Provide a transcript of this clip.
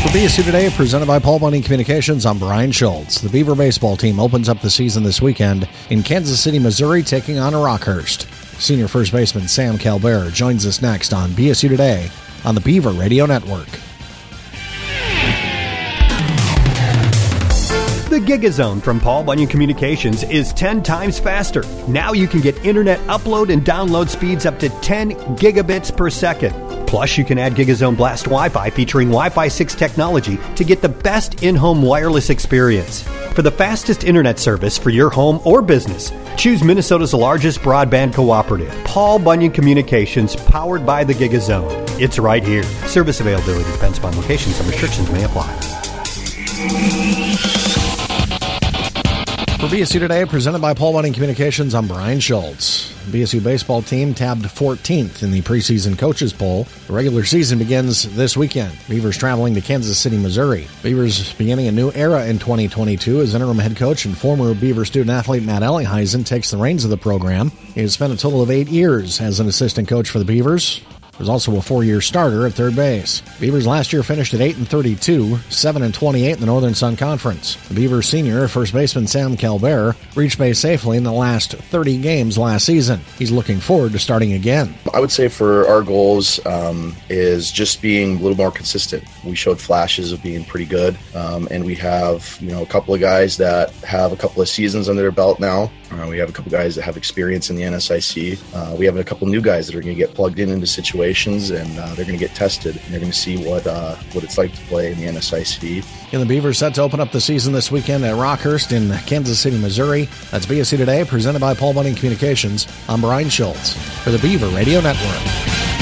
For BSU Today, presented by Paul Bunyan Communications, I'm Brian Schultz. The Beaver baseball team opens up the season this weekend in Kansas City, Missouri, taking on Rockhurst. Senior first baseman Sam Calbert joins us next on BSU Today on the Beaver Radio Network. The GigaZone from Paul Bunyan Communications is 10 times faster. Now you can get internet upload and download speeds up to 10 gigabits per second. Plus, you can add GigaZone Blast Wi-Fi featuring Wi-Fi 6 technology to get the best in-home wireless experience. For the fastest internet service for your home or business, choose Minnesota's largest broadband cooperative, Paul Bunyan Communications, powered by the GigaZone. It's right here. Service availability depends upon location. Some restrictions may apply. For BSU Today, presented by Paul Bunyan Communications, I'm Brian Schultz. The BSU baseball team tabbed 14th in the preseason coaches poll. The regular season begins this weekend. Beavers traveling to Kansas City, Missouri. Beavers beginning a new era in 2022 as interim head coach and former Beaver student-athlete Matt Ellingheisen takes the reins of the program. He has spent a total of 8 years as an assistant coach for the Beavers. He was also a 4-year starter at third base. Beavers last year finished at 8-32, 7-28 in the Northern Sun Conference. The Beavers senior first baseman Sam Calbert reached base safely in the last 30 games last season. He's looking forward to starting again. I would say for our goals is just being a little more consistent. We showed flashes of being pretty good, and we have a couple of guys that have a couple of seasons under their belt now. We have a couple guys that have experience in the NSIC. We have a couple new guys that are going to get plugged into situations, and they're going to get tested. And they're going to see what it's like to play in the NSIC. And the Beavers set to open up the season this weekend at Rockhurst in Kansas City, Missouri. That's BSU Today, presented by Paul Bunyan Communications. I'm Brian Schultz for the Beaver Radio Network.